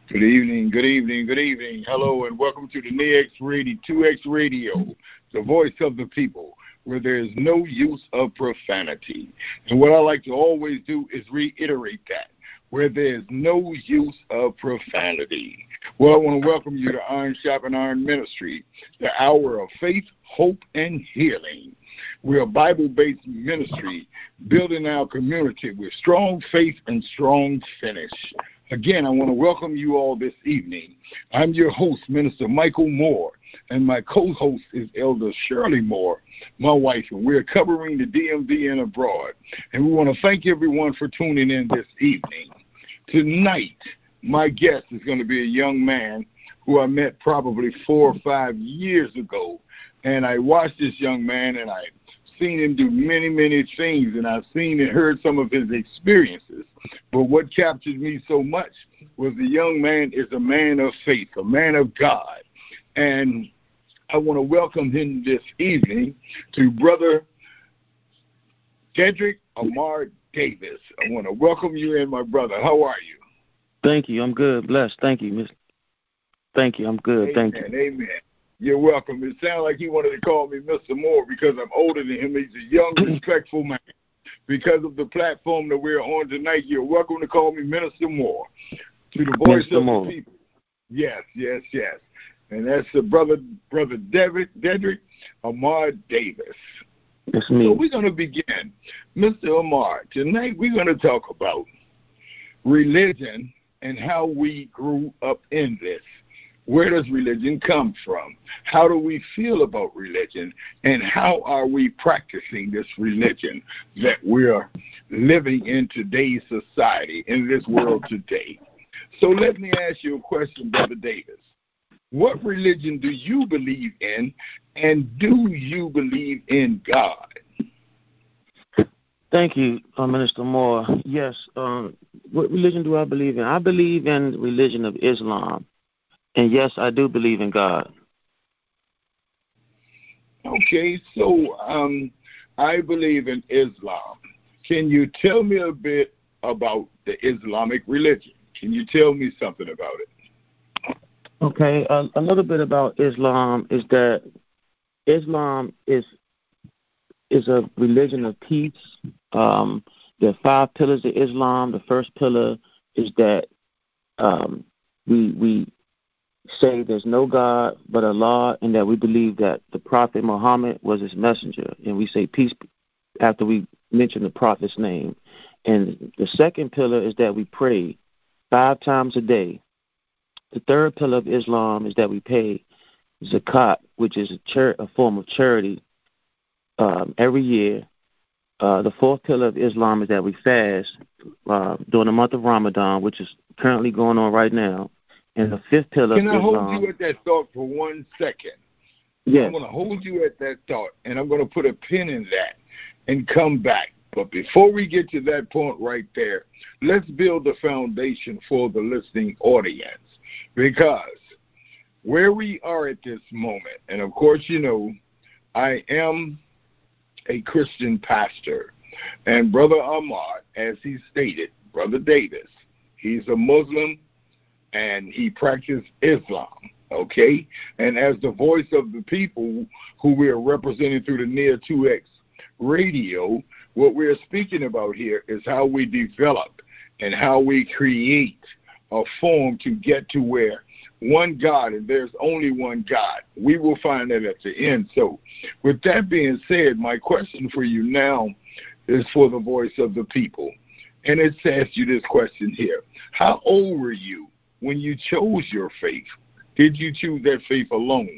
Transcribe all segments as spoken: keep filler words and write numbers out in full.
Good evening, good evening, good evening. Hello, and welcome to the N E X Radio, two X Radio, the voice of the people, where there is no use of profanity. And what I like to always do is reiterate that, where there is no use of profanity. Well, I want to welcome you to Iron Sharpen Iron Ministry, the hour of faith, hope, and healing. We're a Bible-based ministry building our community with strong faith and strong finish. Again, I want to welcome you all this evening. I'm your host, Minister Michael Moore, and my co-host is Elder Shirley Moore, my wife, and we're covering the D M V and abroad. And we want to thank everyone for tuning in this evening. Tonight, my guest is going to be a young man who I met probably four or five years ago, and I watched this young man, and I've seen him do many, many things, and I've seen and heard some of his experiences. But what captured me so much was the young man is a man of faith, a man of God. And I want to welcome him this evening to Brother Dedrick Amar Davis. I want to welcome you in, my brother. How are you? Thank you. I'm good. Blessed. Thank you, Mister Thank you. I'm good. Amen, Thank you. Amen. You're welcome. It sounds like he wanted to call me Mister Moore because I'm older than him. He's a young, respectful man. Because of the platform that we're on tonight, you're welcome to call me Minister Moore. To the voice Mister of Moore. the people. Yes, yes, yes. And that's the brother, brother David, Dedrick Amar Davis. It's me. So we're going to begin. Mister Amar, tonight we're going to talk about religion and how we grew up in this. Where does religion come from? How do we feel about religion? And how are we practicing this religion that we're living in today's society, in this world today? So let me ask you a question, Brother Davis. What religion do you believe in, and do you believe in God? Thank you, uh, Minister Moore. Yes, um, what religion do I believe in? I believe in the religion of Islam. And yes, I do believe in God. Okay, so um, I believe in Islam. Can you tell me a bit about the Islamic religion? Can you tell me something about it? Okay, uh, a little bit about Islam is that Islam is is a religion of peace. Um, there are five pillars of Islam. The first pillar is that um, we we say there's no God but Allah, and that we believe that the Prophet Muhammad was his messenger. And we say peace after we mention the Prophet's name. And the second pillar is that we pray five times a day. The third pillar of Islam is that we pay zakat, which is a, char- a form of charity, um, every year. Uh, the fourth pillar of Islam is that we fast uh, during the month of Ramadan, which is currently going on right now. And the fifth pillar Can of I Islam. hold you at that thought for one second? Yes. I'm going to hold you at that thought, and I'm going to put a pin in that and come back. But before we get to that point right there, let's build the foundation for the listening audience. Because where we are at this moment, and of course, you know, I am a Christian pastor. And Brother Ahmad, as he stated, Brother Davis, he's a Muslim, and he practiced Islam, okay? And as the voice of the people who we are representing through the N E A two X radio, what we're speaking about here is how we develop and how we create a form to get to where one God, and there's only one God. We will find that at the end. So with that being said, my question for you now is for the voice of the people. And it asks you this question here. How old were you when you chose your faith? Did you choose that faith alone?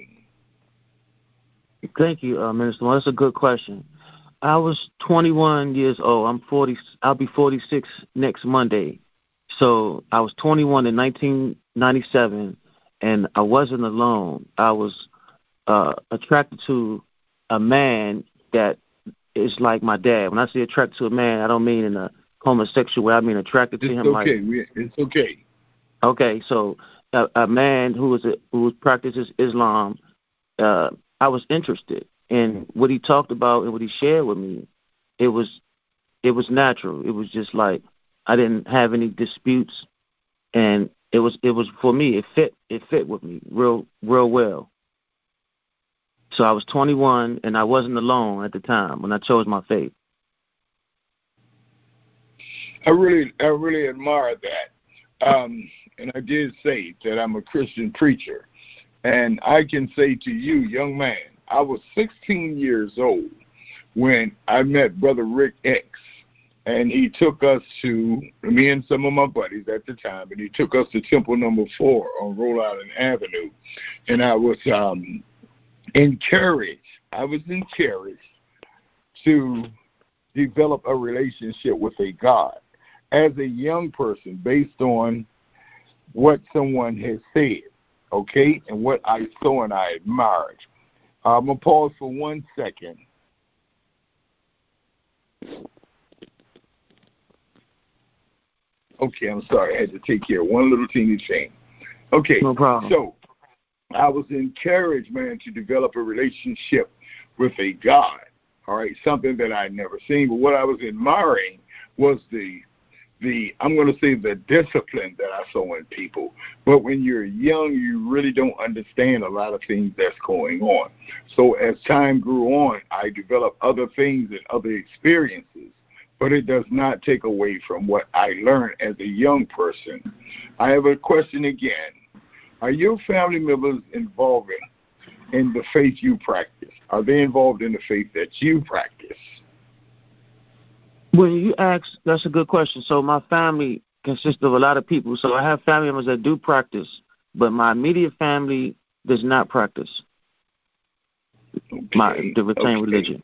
Thank you, uh, Minister. Well, that's a good question. I was twenty-one years old. I'm forty. I'll be forty-six next Monday. So I was twenty-one in nineteen ninety-seven, and I wasn't alone. I was uh, attracted to a man that is like my dad. When I say attracted to a man, I don't mean in a homosexual way. I mean attracted to it's him okay. like. We, it's okay. Okay, so a, a man who was a, who practices Islam, uh, I was interested in what he talked about and what he shared with me. It was it was natural. It was just like I didn't have any disputes, and it was it was for me. It fit it fit with me real real well. So I was twenty-one, and I wasn't alone at the time when I chose my faith. I really, I really admire that. Um, and I did say that I'm a Christian preacher. And I can say to you, young man, I was sixteen years old when I met Brother Rick X. And he took us to, me and some of my buddies at the time, and he took us to Temple Number Four on Rhode Island Avenue. And I was um, encouraged, I was encouraged to develop a relationship with a God as a young person based on what someone has said, okay, and what I saw and I admired. I'm going to pause for one second. Okay, I'm sorry. I had to take care of one little teeny thing. Okay, no problem. So I was encouraged, man, to develop a relationship with a God, all right, something that I'd never seen. But what I was admiring was the, the I'm going to say the discipline that I saw in people. But when you're young, you really don't understand a lot of things that's going on. So as time grew on, I developed other things and other experiences. But it does not take away from what I learned as a young person. I have a question again. Are your family members involved in the faith you practice? Are they involved in the faith that you practice? When you ask, that's a good question. So my family consists of a lot of people. So I have family members that do practice, but my immediate family does not practice okay. my the retained okay. religion.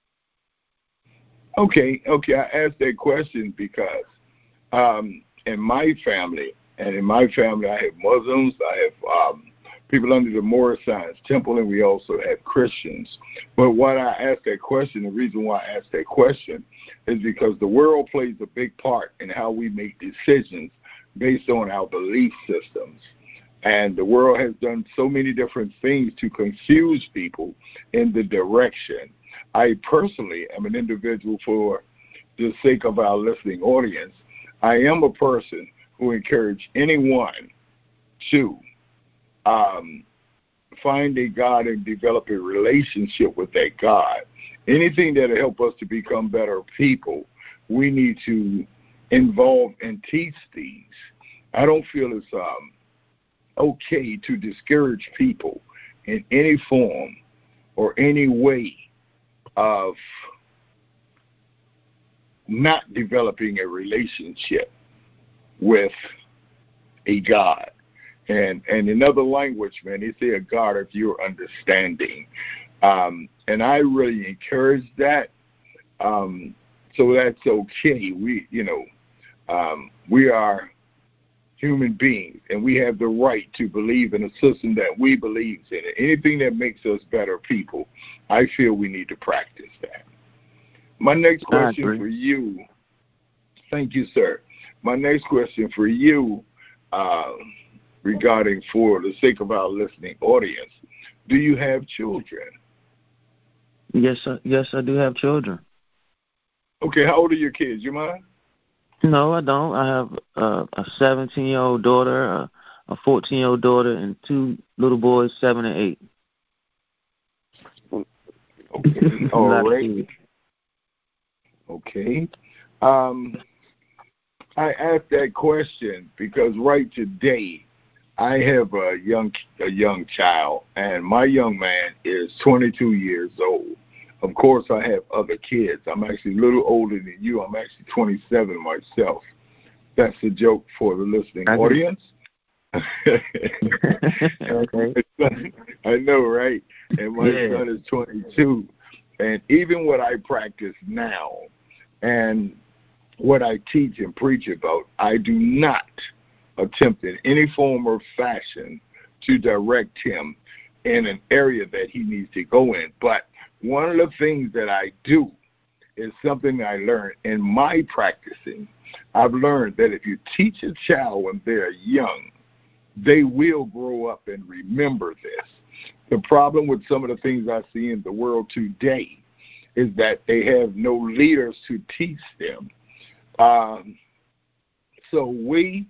Okay, okay. I asked that question because um, in my family, and in my family, I have Muslims, I have um, people under the Moorish Science Temple, and we also have Christians. But why I asked that question, the reason why I asked that question is because the world plays a big part in how we make decisions based on our belief systems. And the world has done so many different things to confuse people in the direction. I personally am an individual, for the sake of our listening audience, I am a person who encourage anyone to um, find a God and develop a relationship with that God. Anything that will help us to become better people, we need to involve and teach these. I don't feel it's um, okay to discourage people in any form or any way of not developing a relationship with a God. And and in other language, man, they say a God of your understanding. Um, and I really encourage that. Um, so that's okay. We, you know, um, we are human beings, and we have the right to believe in a system that we believe in. Anything that makes us better people, I feel we need to practice that. My next question for you, thank you, sir. My next question for you, uh, regarding, for the sake of our listening audience, do you have children? Yes, sir. Yes, I do have children. Okay, how old are your kids? You mind? No, I don't. I have uh, a seventeen-year-old daughter, a, a fourteen-year-old daughter, and two little boys, seven and eight. Okay, all right. Okay. Um, I asked that question because right today I have a young a young child, and my young man is twenty-two years old. Of course, I have other kids. I'm actually a little older than you. I'm actually twenty-seven myself. That's a joke for the listening I audience. Okay. I know, right? And my yeah. son is twenty-two. And even what I practice now and what I teach and preach about, I do not attempt in any form or fashion to direct him in an area that he needs to go in. But one of the things that I do is something I learned in my practicing. I've learned that if you teach a child when they're young, they will grow up and remember this. The problem with some of the things I see in the world today is that they have no leaders to teach them. Um, so we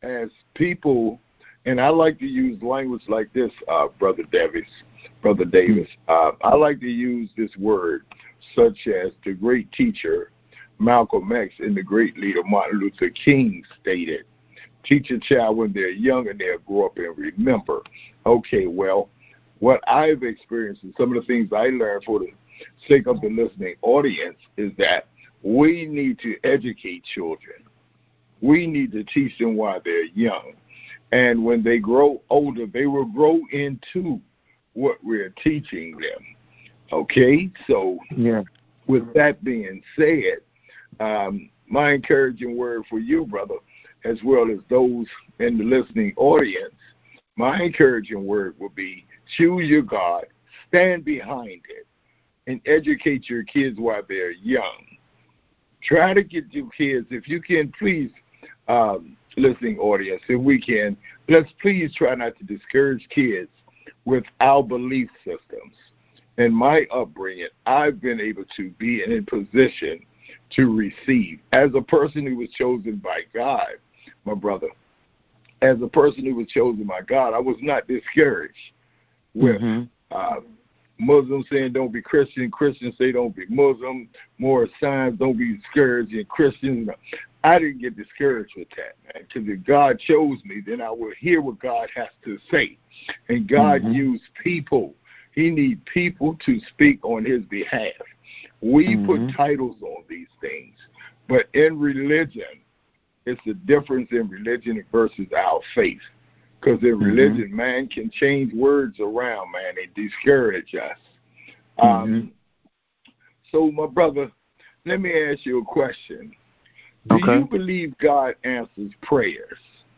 as people, and I like to use language like this, uh, Brother Davis, Brother Davis. Uh, I like to use this word, such as the great teacher Malcolm X and the great leader Martin Luther King stated, teach a child when they're young and they'll grow up and remember. Okay, well, what I've experienced and some of the things I learned for the sake of the listening audience is that we need to educate children. We need to teach them while they're young. And when they grow older, they will grow into what we're teaching them. Okay? So yeah. With that being said, um, my encouraging word for you, brother, as well as those in the listening audience, my encouraging word will be choose your God, stand behind it, and educate your kids while they're young. Try to get your kids, if you can, please, um, listening audience, if we can, let's please try not to discourage kids with our belief systems. In my upbringing, I've been able to be in a position to receive. As a person who was chosen by God, my brother, as a person who was chosen by God, I was not discouraged with mm-hmm. uh, Muslims saying don't be Christian, Christians say don't be Muslim, more signs don't be discouraged, and Christians. I didn't get discouraged with that, man, because if God chose me, then I will hear what God has to say. And God mm-hmm. used people. He needs people to speak on his behalf. We mm-hmm. put titles on these things, but in religion, it's the difference in religion versus our faith. Because in mm-hmm. religion, man can change words around, man, and discourage us. Mm-hmm. Um, so, my brother, let me ask you a question. Do okay. you believe God answers prayers?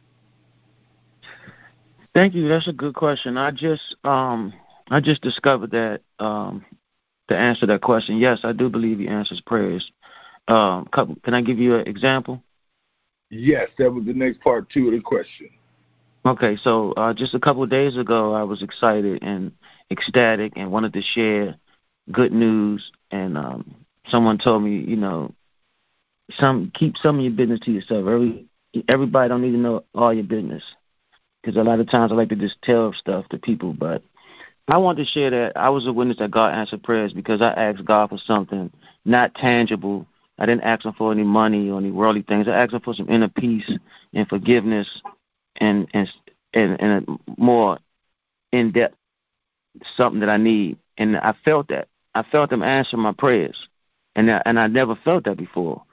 Thank you. That's a good question. I just um, I just discovered that um, to answer that question, yes, I do believe he answers prayers. Um, couple, can I give you an example? Yes, that was the next part two of the question. Okay, so uh, just a couple of days ago, I was excited and ecstatic and wanted to share good news. And um, someone told me, you know, some keep some of your business to yourself. Every everybody don't need to know all your business, because a lot of times I like to just tell stuff to people. But I want to share that I was a witness that God answered prayers because I asked God for something not tangible. I didn't ask him for any money or any worldly things. I asked him for some inner peace and forgiveness and and and, and a more in depth something that I need. And I felt that. I felt him answer my prayers, and I, and I never felt that before.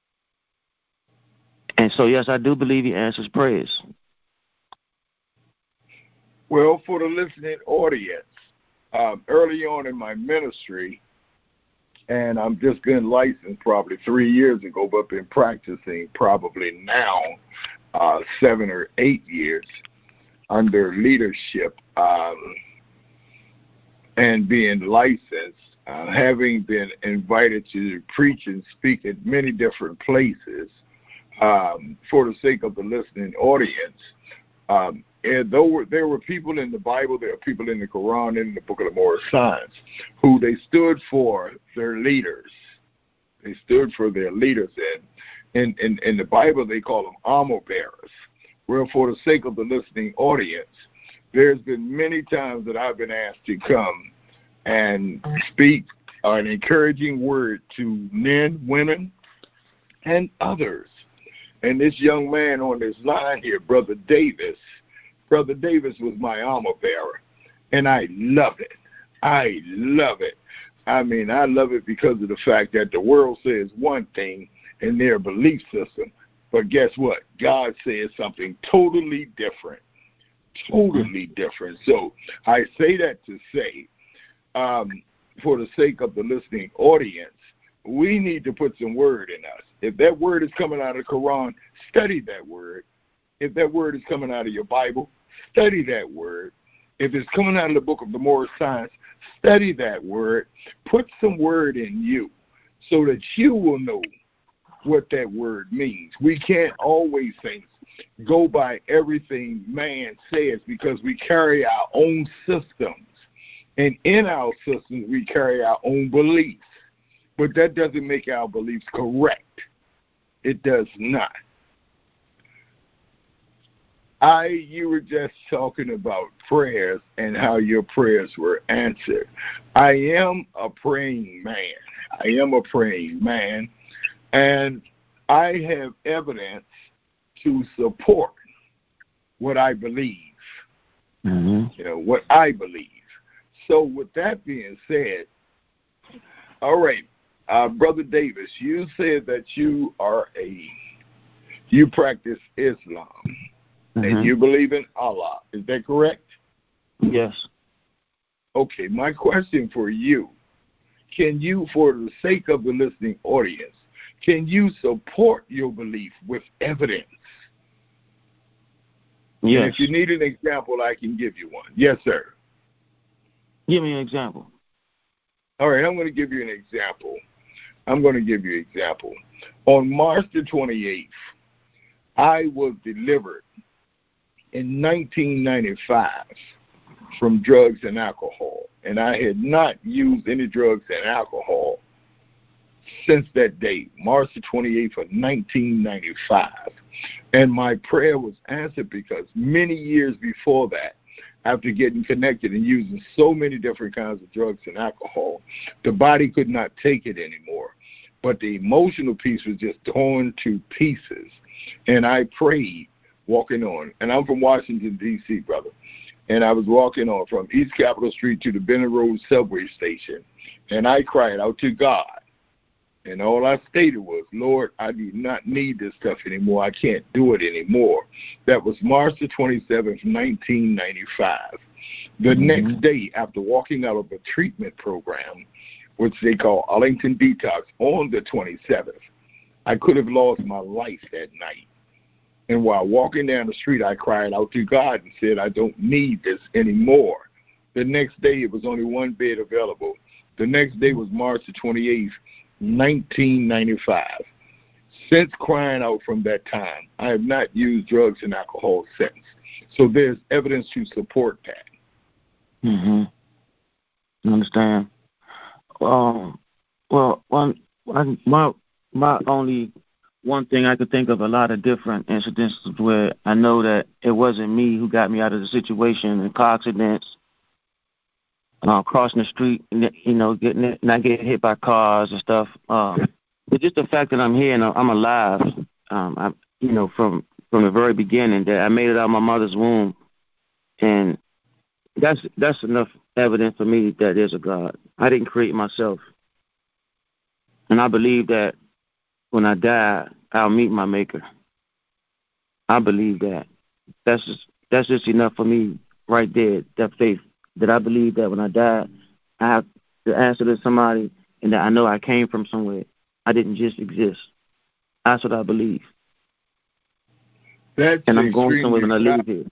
And so, yes, I do believe he answers prayers. Well, for the listening audience, um, early on in my ministry, and I'm just getting licensed probably three years ago, but been practicing probably now uh, seven or eight years under leadership um, and being licensed, uh, having been invited to preach and speak at many different places. Um, for the sake of the listening audience, um, and though there were people in the Bible, there are people in the Quran, in the Book of the Moorish Science, who they stood for their leaders. They stood for their leaders. And in, in, in the Bible, they call them armor bearers. Well, for the sake of the listening audience, there's been many times that I've been asked to come and speak an encouraging word to men, women, and others. And this young man on this line here, Brother Davis, Brother Davis was my armor bearer, and I love it. I love it. I mean, I love it because of the fact that the world says one thing in their belief system, but guess what? God says something totally different, totally different. So I say that to say, um, for the sake of the listening audience, we need to put some word in us. If that word is coming out of the Quran, study that word. If that word is coming out of your Bible, study that word. If it's coming out of the Book of the Moorish Science, study that word. Put some word in you so that you will know what that word means. We can't always think, go by everything man says, because we carry our own systems. And in our systems, we carry our own beliefs. But that doesn't make our beliefs correct. It does not. I, you were just talking about prayers and how your prayers were answered. I am a praying man. I am a praying man, and I have evidence to support what I believe. Mm-hmm. You know, what I believe. So with that being said, all right, uh, Brother Davis, you said that you are a, you practice Islam, mm-hmm. and you believe in Allah. Is that correct? Yes. Okay, my question for you, can you, for the sake of the listening audience, can you support your belief with evidence? Yes. And if you need an example, I can give you one. Yes, sir. Give me an example. All right, I'm going to give you an example. I'm going to give you an example. On March the twenty-eighth, I was delivered in nineteen ninety-five from drugs and alcohol, and I had not used any drugs and alcohol since that date, March the twenty-eighth of nineteen ninety-five. And my prayer was answered because many years before that, after getting connected and using so many different kinds of drugs and alcohol, the body could not take it anymore. But the emotional piece was just torn to pieces. And I prayed walking on. And I'm from Washington, D C, brother. And I was walking on from East Capitol Street to the Benning Road subway station. And I cried out to God. And all I stated was, Lord, I do not need this stuff anymore. I can't do it anymore. That was March the twenty-seventh, nineteen ninety-five. The mm-hmm. next day, after walking out of a treatment program, which they call Arlington Detox, on the twenty-seventh, I could have lost my life that night. And while walking down the street, I cried out to God and said, I don't need this anymore. The next day, it was only one bed available. The next day was March the twenty-eighth, nineteen ninety-five. Since crying out from that time, I have not used drugs and alcohol since. So there's evidence to support that. Mm-hmm. I understand. Um, well, one, one, my, my only one thing I could think of a lot of different incidents where I know that it wasn't me who got me out of the situation, in car accidents, Uh, crossing the street, you know, getting not getting hit by cars and stuff. Um, but just the fact that I'm here and I'm alive, um, I, you know, from from the very beginning that I made it out of my mother's womb, and that's that's enough evidence for me that there's a God. I didn't create myself, and I believe that when I die, I'll meet my Maker. I believe that. That's just that's just enough for me right there. That faith. That I believe that when I die, I have to answer to somebody, and that I know I came from somewhere. I didn't just exist. That's what I believe. That's and I'm going somewhere when I leave here.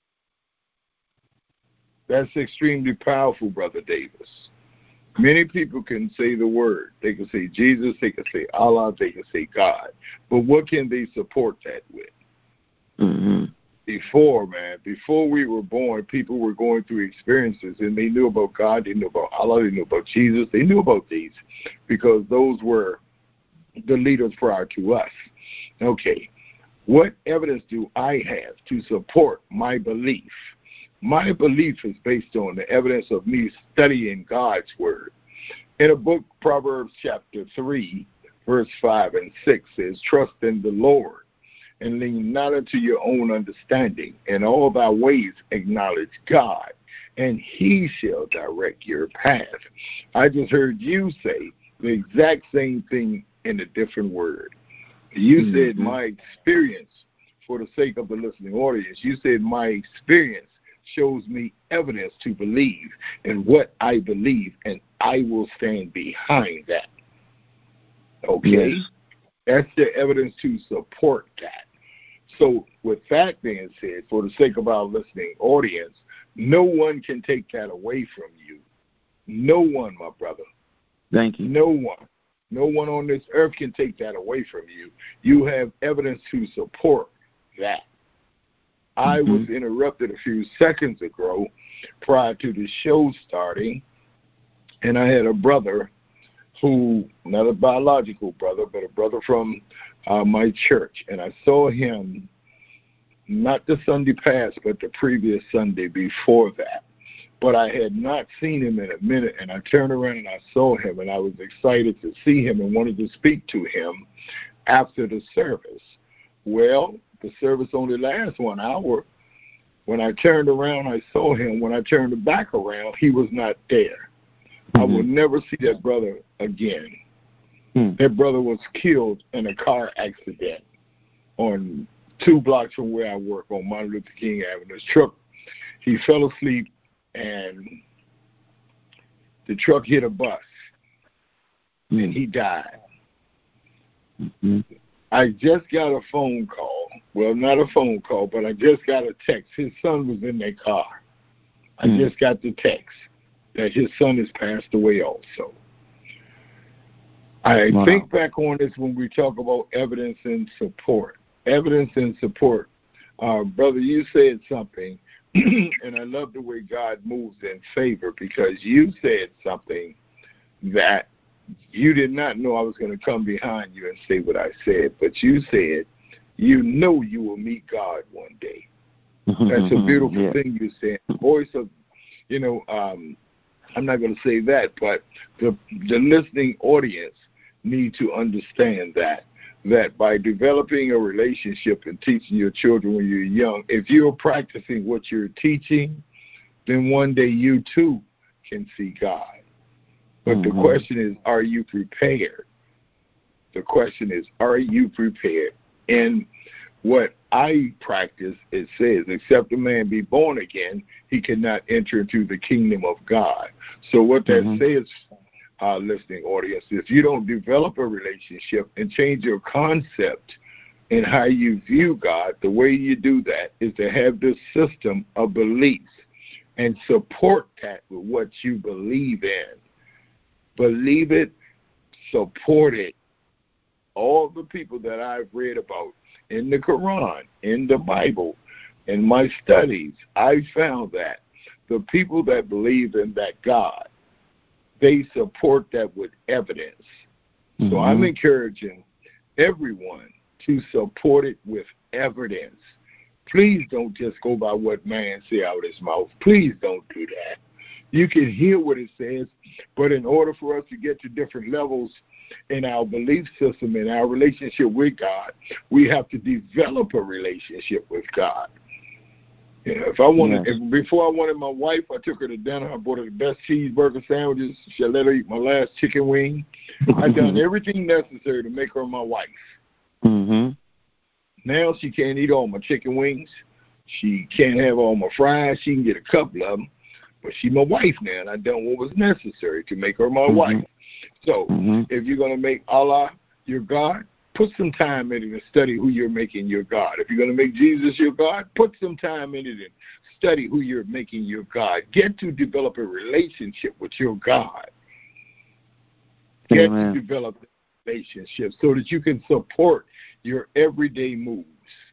That's extremely powerful, Brother Davis. Many people can say the word. They can say Jesus, they can say Allah, they can say God. But what can they support that with? Mm-hmm. Before, man, before we were born, people were going through experiences, and they knew about God, they knew about Allah, they knew about Jesus, they knew about these, because those were the leaders prior to us. Okay, what evidence do I have to support my belief? My belief is based on the evidence of me studying God's word. In a book, Proverbs chapter three, verse five and six says, trust in the Lord, and lean not unto your own understanding. In all thy ways acknowledge God, and he shall direct your path. I just heard you say the exact same thing in a different word. You mm-hmm. said my experience, for the sake of the listening audience, you said my experience shows me evidence to believe in what I believe, and I will stand behind that. Okay? Yes. That's the evidence to support that. So with that being said, for the sake of our listening audience, no one can take that away from you. No one, my brother. Thank you. No one. No one on this earth can take that away from you. You have evidence to support that. Mm-hmm. I was interrupted a few seconds ago prior to the show starting, and I had a brother who, not a biological brother, but a brother from uh, my church, and I saw him not the Sunday past, but the previous Sunday before that. But I had not seen him in a minute, and I turned around and I saw him, and I was excited to see him and wanted to speak to him after the service. Well, the service only lasts one hour. When I turned around, I saw him. When I turned back around, he was not there. Mm-hmm. I will never see that brother again. Mm. That brother was killed in a car accident on two blocks from where I work on Martin Luther King Avenue. His truck, he fell asleep, and the truck hit a bus, mm. and he died. Mm-hmm. I just got a phone call. Well, not a phone call, but I just got a text. His son was in that car. I mm. just got the text that his son has passed away also. I wow. think back on this when we talk about evidence and support. Evidence and support. Uh, brother, you said something, and I love the way God moves in favor, because you said something that you did not know I was going to come behind you and say what I said, but you said you know you will meet God one day. That's a beautiful yeah. thing you said. The voice of, you know, um, I'm not going to say that, but the the listening audience need to understand that, that by developing a relationship and teaching your children when you're young, if you're practicing what you're teaching, then one day you too can see God. But mm-hmm. the question is, are you prepared? The question is, are you prepared? And what I practice, it says, except a man be born again, he cannot enter into the kingdom of God. So what that mm-hmm. says, our listening audience, if you don't develop a relationship and change your concept in how you view God, the way you do that is to have this system of beliefs and support that with what you believe in. Believe it, support it. All the people that I've read about in the Quran, in the Bible, in my studies, I found that the people that believe in that God, they support that with evidence. Mm-hmm. So I'm encouraging everyone to support it with evidence. Please don't just go by what man say out of his mouth. Please don't do that. You can hear what it says, but in order for us to get to different levels in our belief system, in our relationship with God, we have to develop a relationship with God. You know, if I wanted, yes. if, before I wanted my wife, I took her to dinner. I bought her the best cheeseburger sandwiches. She let her eat my last chicken wing. I've done everything necessary to make her my wife. Mm-hmm. Now she can't eat all my chicken wings. She can't have all my fries. She can get a couple of them. But she's my wife now, and I've done what was necessary to make her my mm-hmm. wife. So mm-hmm. if you're going to make Allah your God, put some time in it and study who you're making your God. If you're going to make Jesus your God, put some time in it and study who you're making your God. Get to develop a relationship with your God. Get Amen. to develop a relationship so that you can support your everyday moves.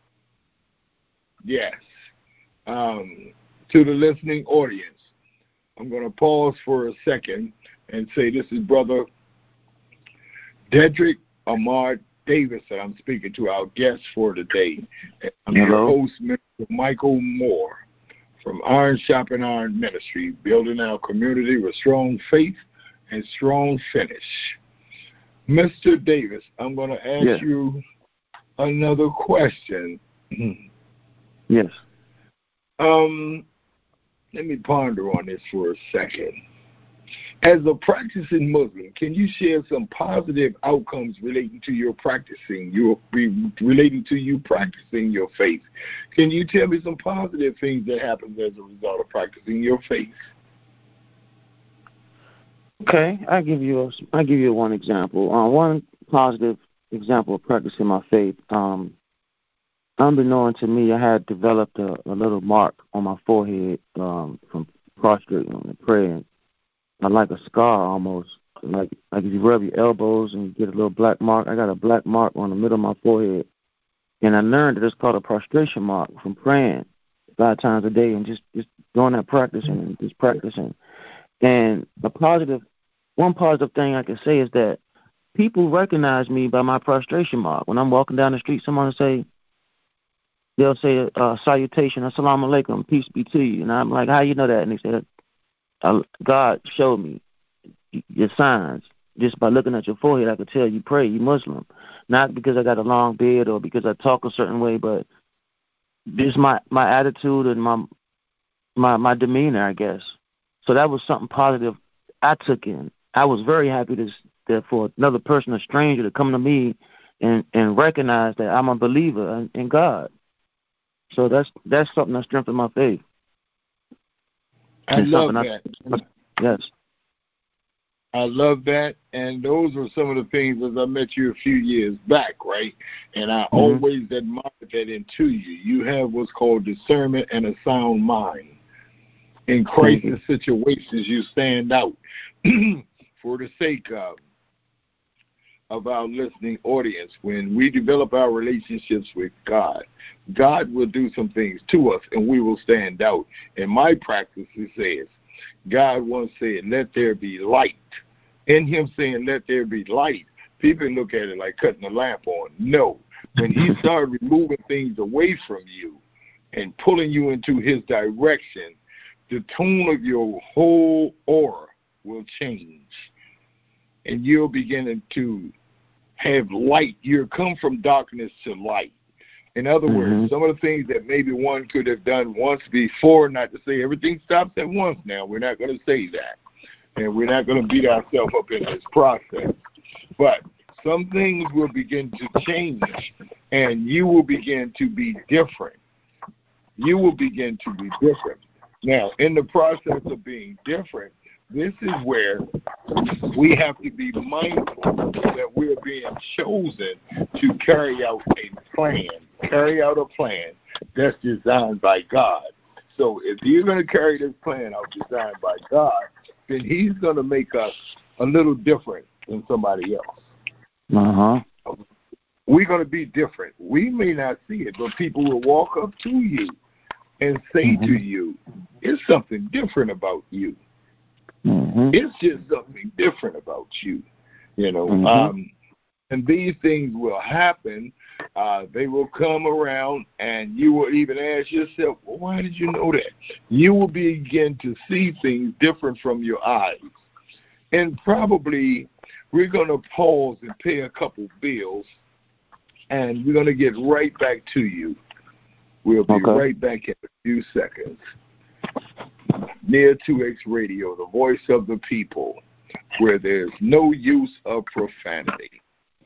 Yes. Um, to the listening audience, I'm going to pause for a second and say this is Brother Dedrick Ahmad Davis that I'm speaking to, our guest for today. I'm Hello. your host, Mister Michael Moore, from Iron Shopping Iron Ministry, building our community with strong faith and strong finish. Mister Davis, I'm going to ask yes. you another question. Yes. Um, let me ponder on this for a second. As a practicing Muslim, can you share some positive outcomes relating to your practicing, your relating to you practicing your faith? Can you tell me some positive things that happen as a result of practicing your faith? Okay, I give you a, I give you one example. Uh, one positive example of practicing my faith. Um, unbeknown to me, I had developed a, a little mark on my forehead um, from prostrating and praying. I like a scar almost, like like if you rub your elbows and you get a little black mark. I got a black mark on the middle of my forehead, and I learned that it's called a prostration mark from praying five times a day and just, just doing that practicing and just practicing. And the positive, one positive thing I can say is that people recognize me by my prostration mark. When I'm walking down the street, someone will say, they'll say uh, salutation, assalamu alaikum, peace be to you. And I'm like, how you know that? And they said, uh, God showed me your signs. Just by looking at your forehead, I could tell you pray, you Muslim. Not because I got a long beard or because I talk a certain way, but just my, my attitude and my, my my demeanor, I guess. So that was something positive I took in. I was very happy to, that for another person, a stranger, to come to me and, and recognize that I'm a believer in, in God. So that's that's something that strengthened my faith. I love that. I, yes. I love that, and those were some of the things as I met you a few years back, right? And I mm-hmm. always admired that into you. You have what's called discernment and a sound mind. In crisis mm-hmm. situations, you stand out. For the sake of, of our listening audience, when we develop our relationships with God, God will do some things to us, and we will stand out. In my practice, it says, God once said, let there be light. In him saying, let there be light, people look at it like cutting a lamp on. No. When he started removing things away from you and pulling you into his direction, the tone of your whole aura will change. And you'll begin to have light. You'll come from darkness to light. In other mm-hmm. words, some of the things that maybe one could have done once before, not to say everything stops at once now. We're not going to say that. And we're not going to beat ourselves up in this process. But some things will begin to change, and you will begin to be different. You will begin to be different. Now, in the process of being different, this is where we have to be mindful that we're being chosen to carry out a plan, carry out a plan that's designed by God. So if you're going to carry this plan out designed by God, then he's going to make us a little different than somebody else. Uh-huh. We're going to be different. We may not see it, but people will walk up to you and say mm-hmm. to you, it's something different about you. Mm-hmm. It's just something different about you, you know. Mm-hmm. Um, and these things will happen. Uh, they will come around, and you will even ask yourself, well, why did you know that? You will begin to see things different from your eyes. And probably we're going to pause and pay a couple bills, and we're going to get right back to you. We'll be okay. right back in a few seconds. Near two X Radio, the voice of the people, where there's no use of profanity.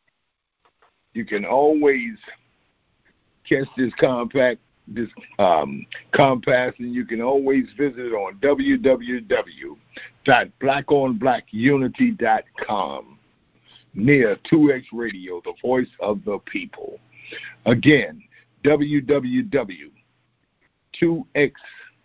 You can always catch this compact, this um, compass, and you can always visit it on w w w dot black on black unity dot com. Near two X Radio, the voice of the people. Again, w w w dot two x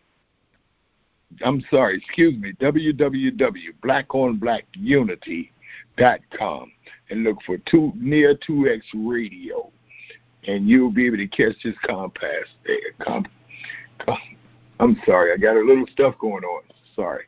I'm sorry, excuse me, w w w dot black on black unity dot com, and look for two, Near two X Radio, and you'll be able to catch this compass there. Com, com, I'm sorry, I got a little stuff going on. Sorry.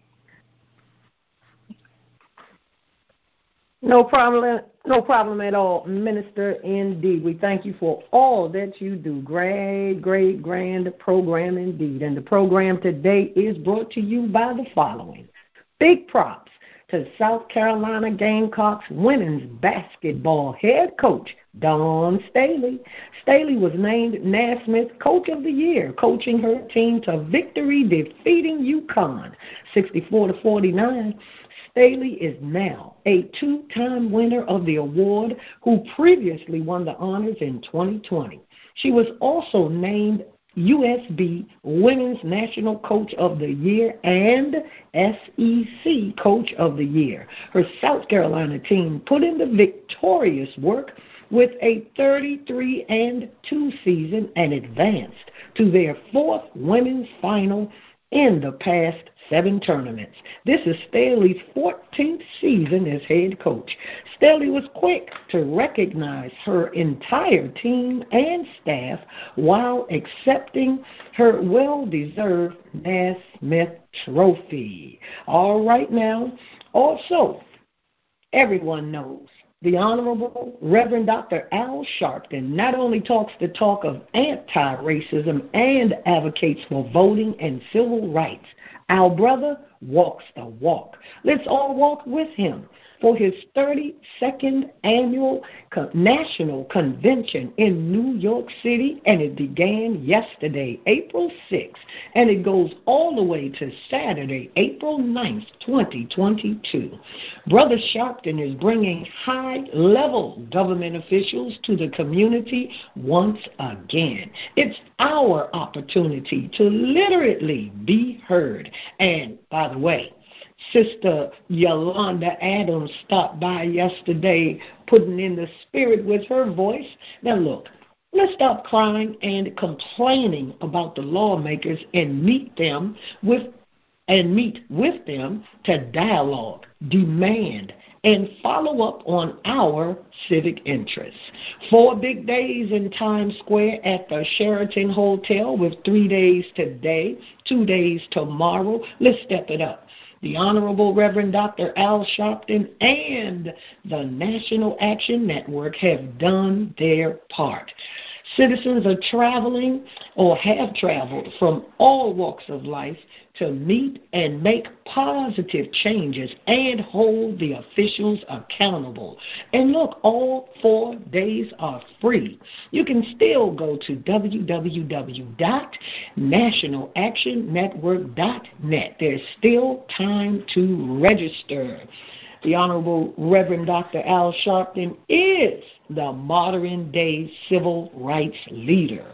No problem, no problem at all, Minister. Indeed, we thank you for all that you do. Great, great, grand program indeed. And the program today is brought to you by the following. Big props to South Carolina Gamecocks women's basketball head coach, Dawn Staley. Staley was named Naismith Coach of the Year, coaching her team to victory, defeating UConn sixty-four to forty-nine. Staley is now a two-time winner of the award, who previously won the honors in twenty twenty. She was also named U S B Women's National Coach of the Year and S E C Coach of the Year. Her South Carolina team put in the victorious work with a thirty-three and two season and advanced to their fourth women's final in the past seven tournaments. This is Staley's fourteenth season as head coach. Staley was quick to recognize her entire team and staff while accepting her well-deserved Naismith Trophy. All right now, also, everyone knows The Honorable Reverend Doctor Al Sharpton not only talks the talk of anti-racism and advocates for voting and civil rights. Our brother walks the walk. Let's all walk with him for his thirty-second annual national convention in New York City, and it began yesterday, April sixth, and it goes all the way to Saturday, April ninth, twenty twenty-two. Brother Sharpton is bringing high-level government officials to the community once again. It's our opportunity to literally be heard. And by the way, Sister Yolanda Adams stopped by yesterday, putting in the spirit with her voice. Now look, let's stop crying and complaining about the lawmakers and meet them with and meet with them to dialogue, demand, and follow up on our civic interests. Four big days in Times Square at the Sheraton Hotel, with three days today, two days tomorrow. Let's step it up. The Honorable Reverend Doctor Al Sharpton and the National Action Network have done their part. Citizens are traveling or have traveled from all walks of life to meet and make positive changes and hold the officials accountable. And look, all four days are free. You can still go to w w w dot national action network dot net. There's still time to register. The Honorable Reverend Doctor Al Sharpton is the modern-day civil rights leader.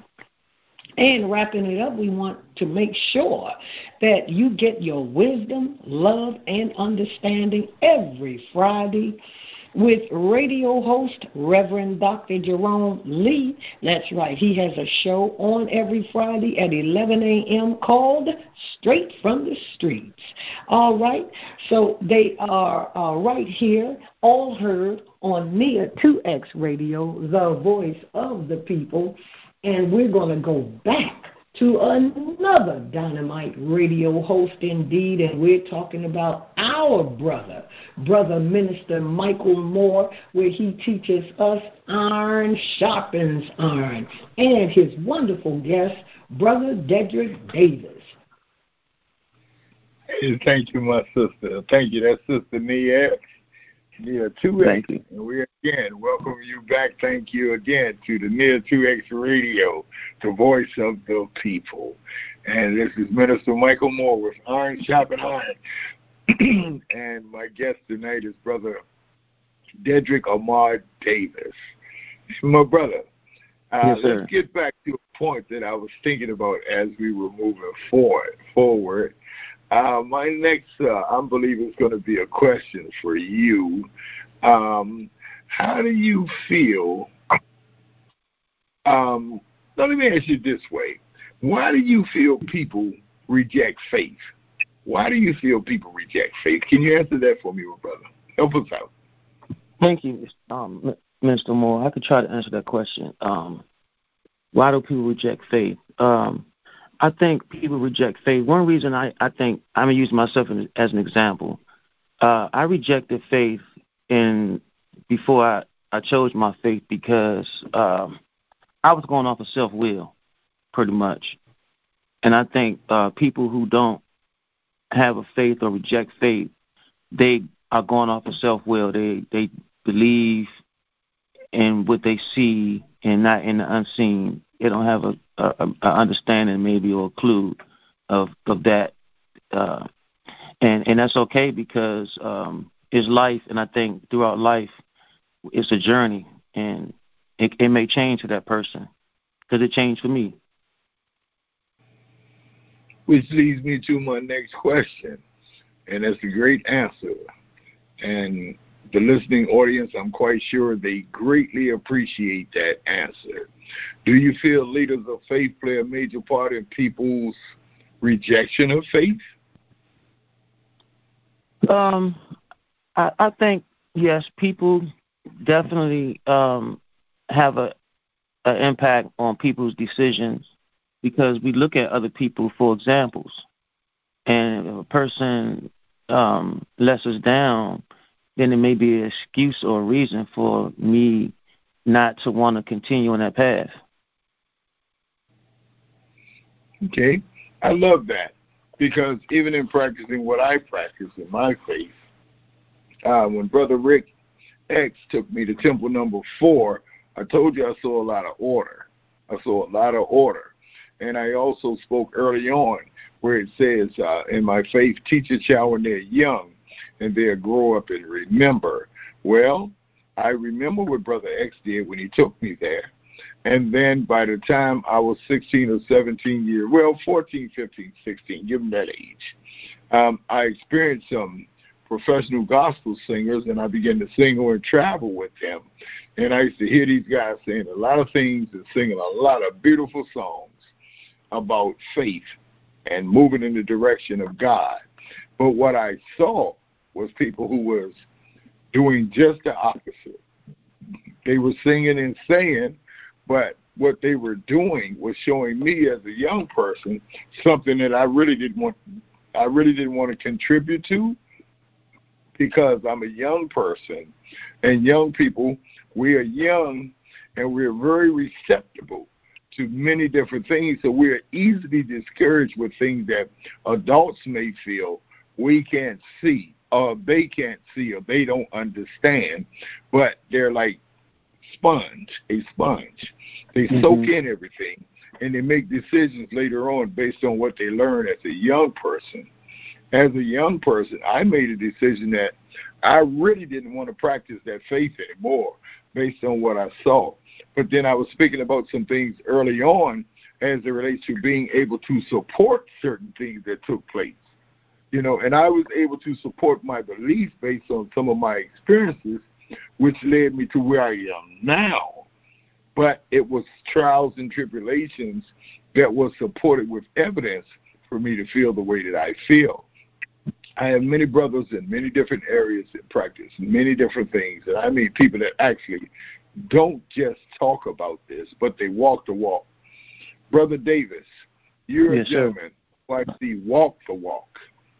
And wrapping it up, we want to make sure that you get your wisdom, love, and understanding every Friday with radio host Reverend Doctor Jerome Lee. That's right, he has a show on every Friday at eleven a.m. called Straight from the Streets. All right, so they are uh, right here, all heard on N E A two X Radio, the voice of the people. And we're going to go back to another dynamite radio host indeed, and we're talking about our brother, Brother Minister Michael Moore, where he teaches us iron sharpens iron, and his wonderful guest, Brother Dedrick Davis. Hey, thank you, my sister. Thank you. That's Sister Nia. Nia two X. Thank you. And we again welcome you back. Thank you again to the Nia two X Radio, the voice of the people. And this is Minister Michael Moore with Iron Sharpen Iron. And my guest tonight is Brother Dedrick Ahmad Davis. My brother, uh, yes, sir. Let's get back to a point that I was thinking about as we were moving forward. forward. Uh, my next, uh, I believe, is going to be a question for you. Um, how do you feel? Um, let me ask you this way. Why do you feel people reject faith? Why do you feel people reject faith? Can you answer that for me, my brother? Help us out. Thank you, um, Mister Moore. I could try to answer that question. Um, why do people reject faith? Um, I think people reject faith. One reason I, I think, I'm going to use myself as an example. Uh, I rejected faith in before I, I chose my faith because um, I was going off of self-will, pretty much. And I think uh, people who don't have a faith or reject faith, they are going off of self-will. They they believe in what they see and not in the unseen. They don't have a, a, a understanding maybe or a clue of of that, uh, and and that's okay because um, it's life, and I think throughout life it's a journey, and it, it may change for that person because it changed for me. Which leads me to my next question, and that's a great answer. And the listening audience, I'm quite sure they greatly appreciate that answer. Do you feel leaders of faith play a major part in people's rejection of faith? Um, I, I think, yes, people definitely um, have a an impact on people's decisions because we look at other people for examples. And if a person um, lets us down, then it may be an excuse or a reason for me not to want to continue on that path. Okay, I love that, because even in practicing what I practice in my faith, uh, when Brother Rick X took me to temple number four, I told you I saw a lot of order. I saw a lot of order. And I also spoke early on where it says, uh, in my faith, teach a child when they're young, and they'll grow up and remember. Well, I remember what Brother X did when he took me there. And then by the time I was sixteen or seventeen years, well, fourteen, fifteen, sixteen, give them that age, um, I experienced some professional gospel singers, and I began to sing and travel with them. And I used to hear these guys saying a lot of things and singing a lot of beautiful songs about faith and moving in the direction of God. But what I saw was people who was doing just the opposite. They were singing and saying, but what they were doing was showing me as a young person something that I really didn't want I really didn't want to contribute to, because I'm a young person, and young people, we are young and we're very receptible to many different things, so we're easily discouraged with things that adults may feel we can't see, or they can't see, or they don't understand, but they're like sponge, a sponge. They mm-hmm. soak in everything, and they make decisions later on based on what they learn as a young person. As a young person, I made a decision that I really didn't want to practice that faith anymore based on what I saw. But then I was speaking about some things early on as it relates to being able to support certain things that took place. You know, and I was able to support my beliefs based on some of my experiences, which led me to where I am now. But it was trials and tribulations that was supported with evidence for me to feel the way that I feel. I have many brothers in many different areas that practice many different things. And I mean people that actually don't just talk about this, but they walk the walk. Brother Davis, you're yes, a gentleman who actually walk the walk.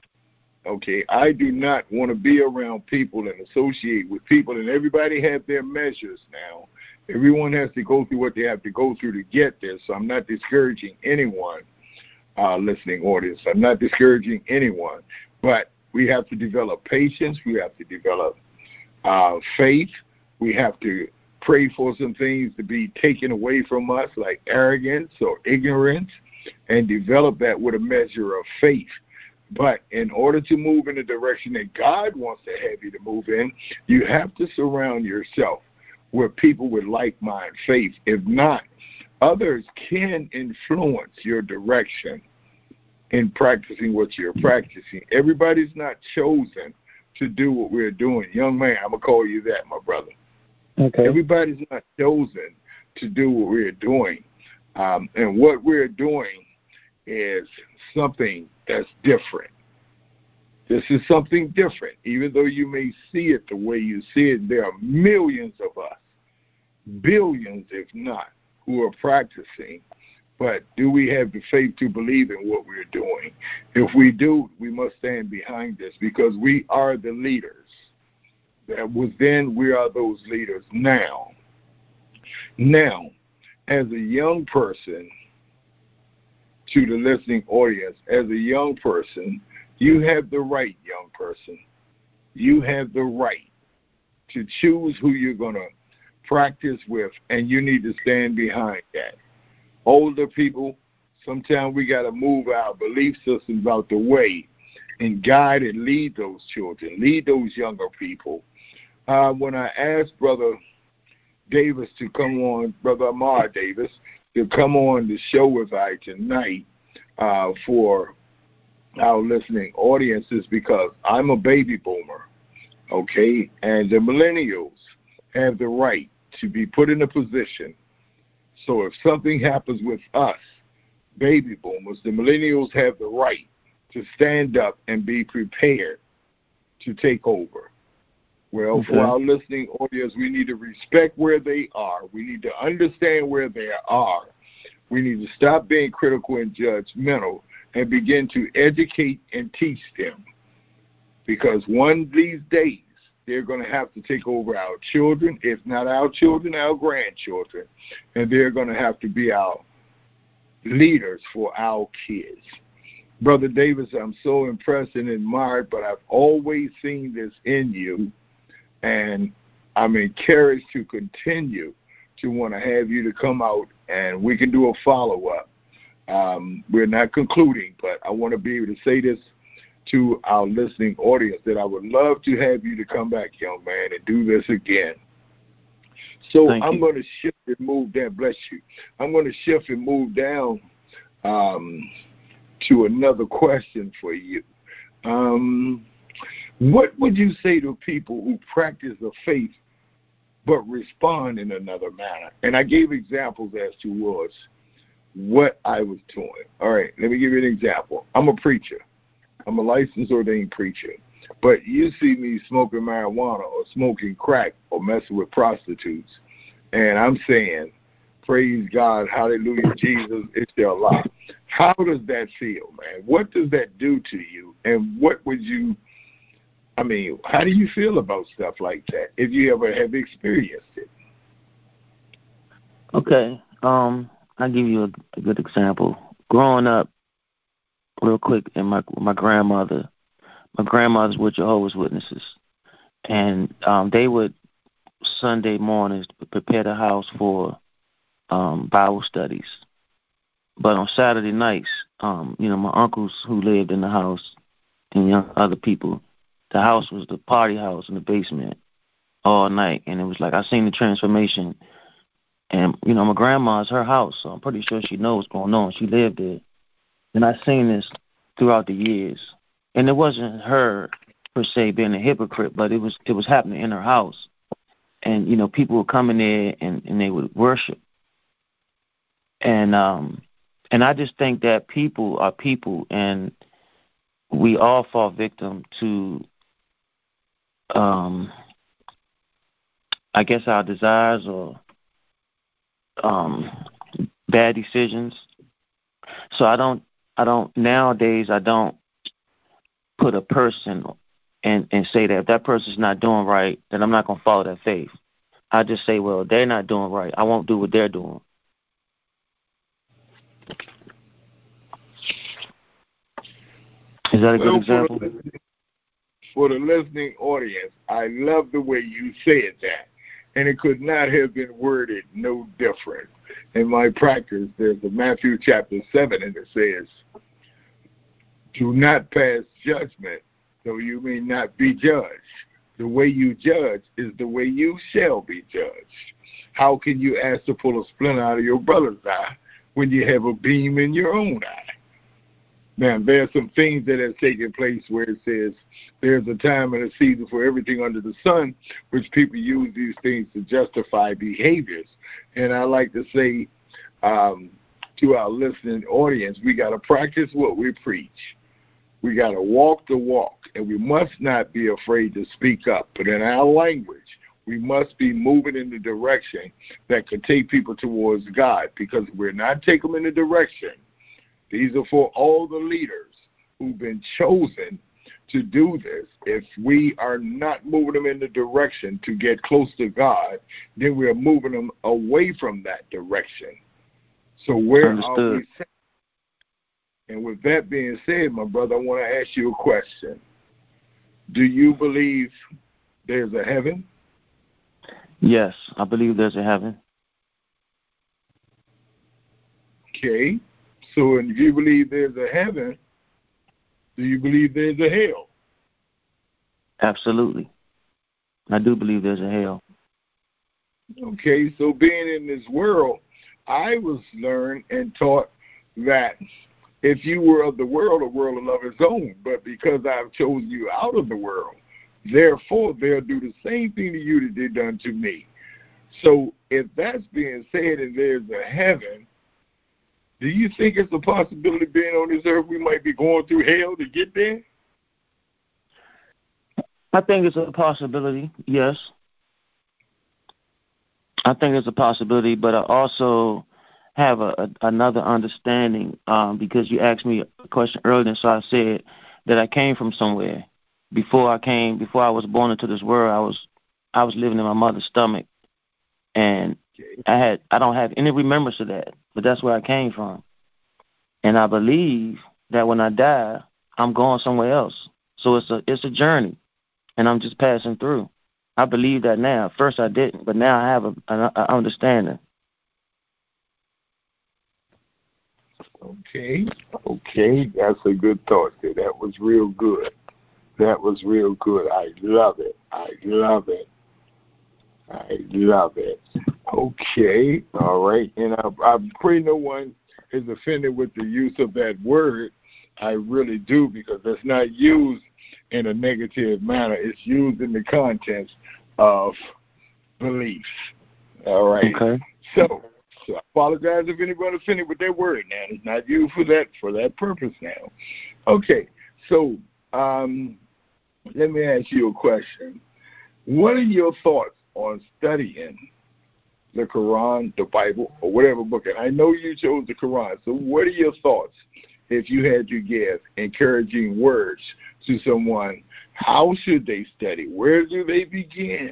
Okay, I do not want to be around people and associate with people, and everybody have their measures now. Everyone has to go through what they have to go through to get there, so I'm not discouraging anyone, uh, listening audience. I'm not discouraging anyone, but we have to develop patience. We have to develop uh, faith. We have to pray for some things to be taken away from us, like arrogance or ignorance, and develop that with a measure of faith. But in order to move in the direction that God wants to have you to move in, you have to surround yourself with people with like-minded faith. If not, others can influence your direction in practicing what you're practicing. Everybody's not chosen to do what we're doing. Young man, I'm going to call you that, my brother. Okay. Everybody's not chosen to do what we're doing. Um, and what we're doing is something that's different. This is something different. Even though you may see it the way you see it, there are millions of us, billions if not, who are practicing. But do we have the faith to believe in what we're doing? If we do, we must stand behind this, because we are the leaders. That was then, we are those leaders now. Now, as a young person, to the listening audience, as a young person, you have the right, young person. You have the right to choose who you're going to practice with, and you need to stand behind that. Older people, sometimes we got to move our belief systems out the way and guide and lead those children, lead those younger people. Uh, when I asked Brother Davis to come on, Brother Amar Davis, to come on the show with I tonight uh, for our listening audiences, because I'm a baby boomer, okay, and the millennials have the right to be put in a position. So if something happens with us, baby boomers, the millennials have the right to stand up and be prepared to take over. Well, okay. For our listening audience, we need to respect where they are. We need to understand where they are. We need to stop being critical and judgmental and begin to educate and teach them. Because one of these days, they're going to have to take over our children, if not our children, our grandchildren, and they're going to have to be our leaders for our kids. Brother Davis, I'm so impressed and admired, but I've always seen this in you, and I'm encouraged to continue to want to have you to come out, and we can do a follow-up. Um, we're not concluding, but I want to be able to say this to our listening audience, that I would love to have you to come back, young man, and do this again. So Thank I'm you. going to shift and move down. Bless you. I'm going to shift and move down um, to another question for you. Um, what would you say to people who practice the faith but respond in another manner? And I gave examples as to was what I was doing. All right, let me give you an example. I'm a preacher. I'm a licensed ordained preacher. But you see me smoking marijuana or smoking crack or messing with prostitutes, and I'm saying, praise God, hallelujah, Jesus, it's their life. How does that feel, man? What does that do to you? And what would you, I mean, how do you feel about stuff like that if you ever have experienced it? Okay. Um, I'll give you a, a good example. Growing up, real quick, and my my grandmother, my grandmothers were Jehovah's Witnesses, and um, they would Sunday mornings prepare the house for um, Bible studies. But on Saturday nights, um, you know, my uncles who lived in the house and young other people, the house was the party house in the basement all night, and it was like I seen the transformation. And you know, my grandma's her house, so I'm pretty sure she knows what's going on. She lived there. And I've seen this throughout the years. And it wasn't her, per se, being a hypocrite, but it was it was happening in her house. And, you know, people would come in there and, and they would worship. And um, and I just think that people are people, and we all fall victim to, um, I guess, our desires or um, bad decisions. So I don't. I don't, nowadays, I don't put a person and, and say that if that person's not doing right, then I'm not going to follow that faith. I just say, well, they're not doing right. I won't do what they're doing. Is that a Well, good example? For the, for the listening audience, I love the way you said that. And it could not have been worded no different. In my practice, there's a Matthew chapter seven, and it says, do not pass judgment, though you may not be judged. The way you judge is the way you shall be judged. How can you ask to pull a splinter out of your brother's eye when you have a beam in your own eye? Now, there are some things that have taken place where it says there's a time and a season for everything under the sun, which people use these things to justify behaviors. And I like to say um, to our listening audience, we got to practice what we preach. We got to walk the walk, and we must not be afraid to speak up. But in our language, we must be moving in the direction that could take people towards God, because if we're not taking them in the direction, these are for all the leaders who've been chosen to do this. If we are not moving them in the direction to get close to God, then we are moving them away from that direction. So where Understood. are we set? And with that being said, my brother, I want to ask you a question. Do you believe there's a heaven? Yes, I believe there's a heaven. Okay. So if you believe there's a heaven, do you believe there's a hell? Absolutely. I do believe there's a hell. Okay, so being in this world, I was learned and taught that if you were of the world, the world will love its own. But because I've chosen you out of the world, therefore they'll do the same thing to you that they done to me. So if that's being said and there's a heaven, do you think it's a possibility being on this earth we might be going through hell to get there? I think it's a possibility, yes. I think it's a possibility, but I also have a, a, another understanding um, because you asked me a question earlier, so I said that I came from somewhere. before I came, before I was born into this world, I was I was living in my mother's stomach, and I had I don't have any remembrance of that, but that's where I came from. And I believe that when I die, I'm going somewhere else. So it's a it's a journey, and I'm just passing through. I believe that now. At first I didn't, but now I have a, an understanding. Okay, okay, that's a good thought. That was real good. That was real good. I love it. I love it. I love it. Okay, all right. And I, I pray no one is offended with the use of that word. I really do, because it's not used in a negative manner. It's used in the context of belief. All right. Okay. So, so I apologize if anyone offended with that word. Now it's not used for that for that purpose. Now, okay. So, um, let me ask you a question. What are your thoughts on studying the Quran, the Bible, or whatever book? And I know you chose the Quran. So, what are your thoughts if you had to give encouraging words to someone? How should they study? Where do they begin?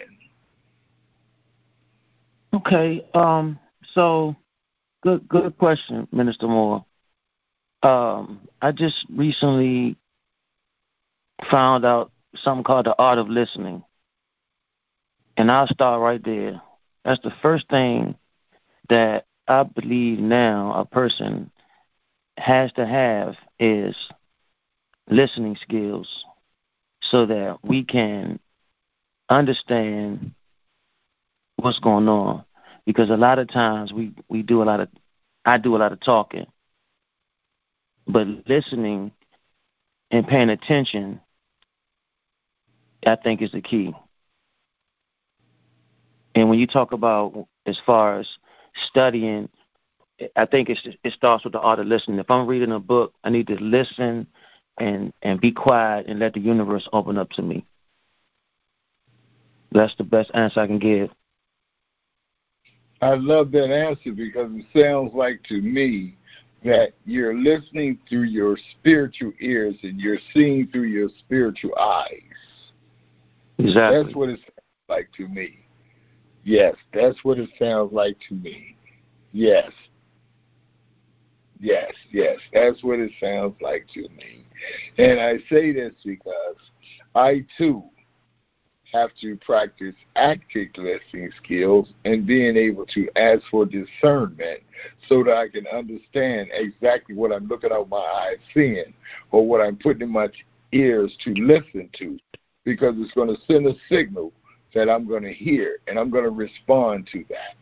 Okay. Um. So, good, good question, Minister Moore. Um. I just recently found out something called the art of listening, and I'll start right there. That's the first thing that I believe now a person has to have is listening skills, so that we can understand what's going on. Because a lot of times we, we do a lot of, I do a lot of talking, but listening and paying attention, I think, is the key. And when you talk about as far as studying, I think it's, it starts with the art of listening. If I'm reading a book, I need to listen and, and be quiet and let the universe open up to me. That's the best answer I can give. I love that answer, because it sounds like to me that you're listening through your spiritual ears and you're seeing through your spiritual eyes. Exactly. That's what it sounds like to me. Yes, that's what it sounds like to me. Yes. Yes, yes, that's what it sounds like to me. And I say this because I, too, have to practice active listening skills and being able to ask for discernment so that I can understand exactly what I'm looking out my eyes seeing, or what I'm putting in my ears to listen to, because it's going to send a signal that I'm going to hear, and I'm going to respond to that.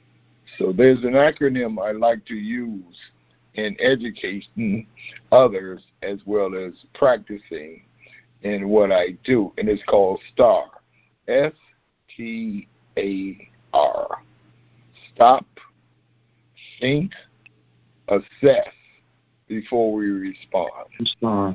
So there's an acronym I like to use in educating others as well as practicing in what I do, and it's called STAR. S T A R. Stop, think, assess before we respond. Respond.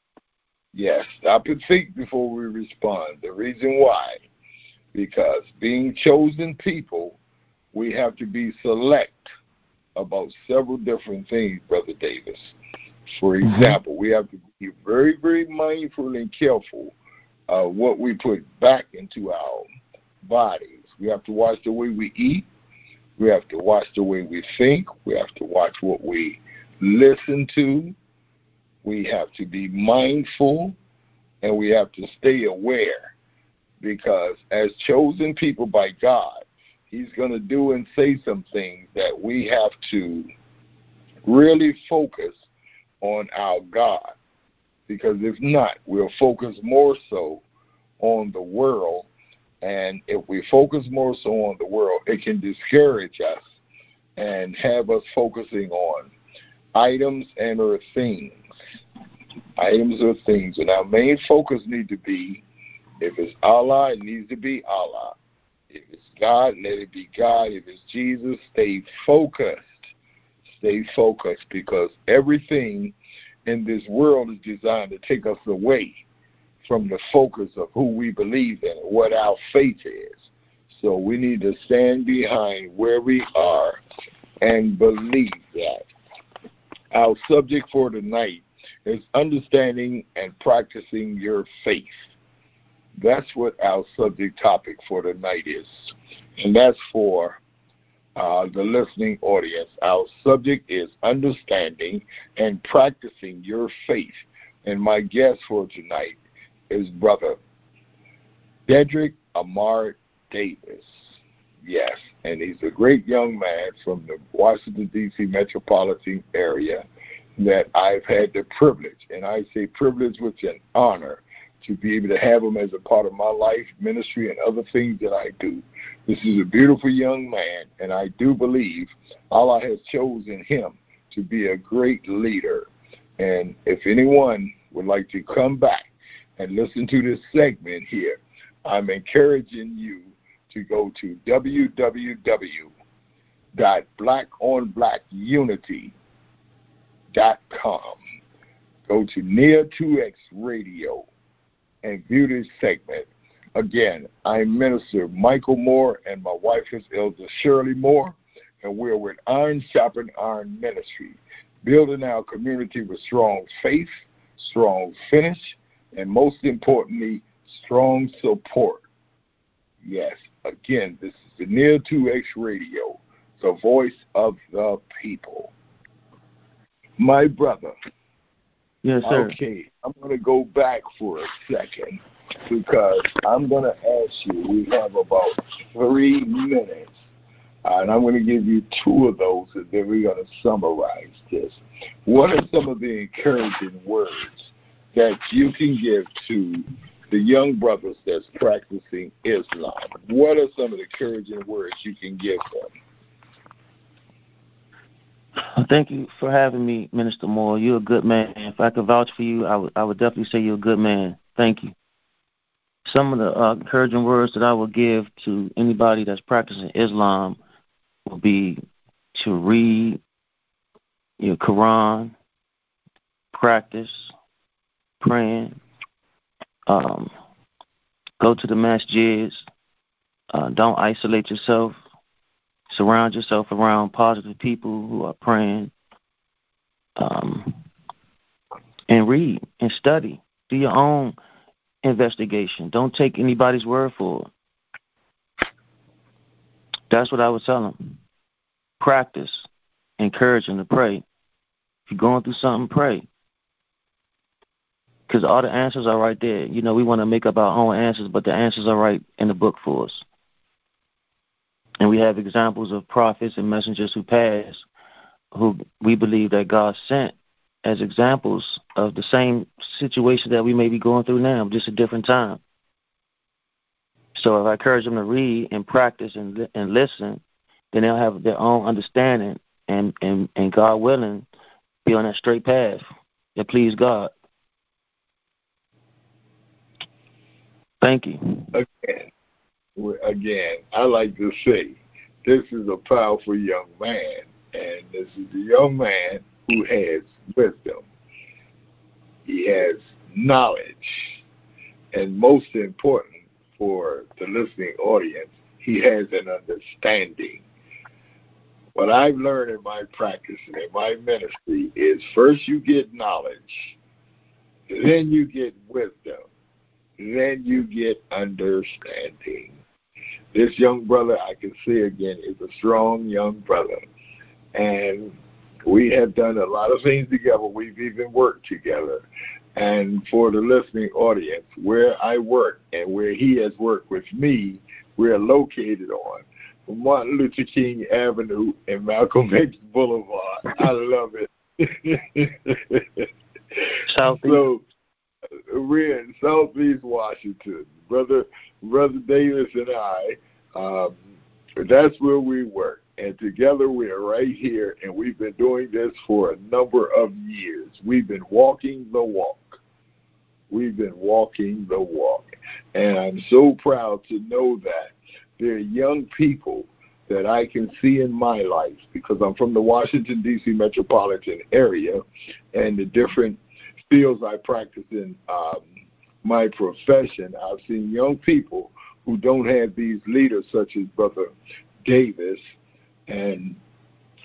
Yes, stop and think before we respond. The reason why, because being chosen people, we have to be select about several different things, Brother Davis. For example, mm-hmm. we have to be very, very mindful and careful Uh, what we put back into our bodies. We have to watch the way we eat. We have to watch the way we think. We have to watch what we listen to. We have to be mindful, and we have to stay aware, because as chosen people by God, He's going to do and say some things that we have to really focus on our God. Because if not, we'll focus more so on the world. And if we focus more so on the world, it can discourage us and have us focusing on items and or things. Items or things. And our main focus needs to be, if it's Allah, it needs to be Allah. If it's God, let it be God. If it's Jesus, stay focused. Stay focused, because everything in this world is designed to take us away from the focus of who we believe in, what our faith is. So we need to stand behind where we are and believe that. Our subject for tonight is understanding and practicing your faith. That's what our subject topic for tonight is. And that's for uh, the listening audience. Our subject is understanding and practicing your faith. And my guest for tonight is Brother Dedrick Amar Davis. Yes, and he's a great young man from the Washington, D C metropolitan area that I've had the privilege, and I say privilege with an honor, to be able to have him as a part of my life, ministry, and other things that I do. This is a beautiful young man, and I do believe Allah has chosen him to be a great leader. And if anyone would like to come back and listen to this segment here, I'm encouraging you to go to w w w dot black on black unity dot com. Go to Near two X Radio and view this segment. Again, I'm Minister Michael Moore, and my wife is Elder Shirley Moore, and we're with Iron Sharpen Iron Ministry, building our community with strong faith, strong finish, and most importantly, strong support. Yes, again, this is the Near two X Radio, the voice of the people. My brother. Yes, sir. Okay, I'm going to go back for a second because I'm going to ask you, we have about three minutes, uh, and I'm going to give you two of those, and then we're going to summarize this. What are some of the encouraging words that you can give to the young brothers that's practicing Islam? What are some of the encouraging words you can give them? Thank you for having me, Minister Moore. You're a good man. If I could vouch for you, I would, I would definitely say you're a good man. Thank you. Some of the uh, encouraging words that I would give to anybody that's practicing Islam would be to read your Quran, practice praying, um, go to the masjids, uh, don't isolate yourself. Surround yourself around positive people who are praying, um, and read and study. Do your own investigation. Don't take anybody's word for it. That's what I would tell them. Practice. Encourage them to pray. If you're going through something, pray. Because all the answers are right there. You know, we want to make up our own answers, but the answers are right in the book for us. And we have examples of prophets and messengers who passed, who we believe that God sent as examples of the same situation that we may be going through now, just a different time. So if I encourage them to read and practice and and listen, then they'll have their own understanding and, and, and God willing, be on that straight path that please God. Thank you. Again. Again, I like to say this is a powerful young man, and this is a young man who has wisdom. He has knowledge, and most important for the listening audience, he has an understanding. What I've learned in my practice and in my ministry is first you get knowledge, then you get wisdom, then you get understanding. This young brother, I can say again, is a strong young brother. And we have done a lot of things together. We've even worked together. And for the listening audience, where I work and where he has worked with me, we're located on Martin Luther King Avenue and Malcolm X Boulevard. I love it. Southeast. So we're in Southeast Washington. Brother Brother Davis and I, um, that's where we work. And together we are right here, and we've been doing this for a number of years. We've been walking the walk. We've been walking the walk. And I'm so proud to know that there are young people that I can see in my life, because I'm from the Washington, D C metropolitan area, and the different fields I practice in um, my profession. I've seen young people who don't have these leaders such as Brother Davis and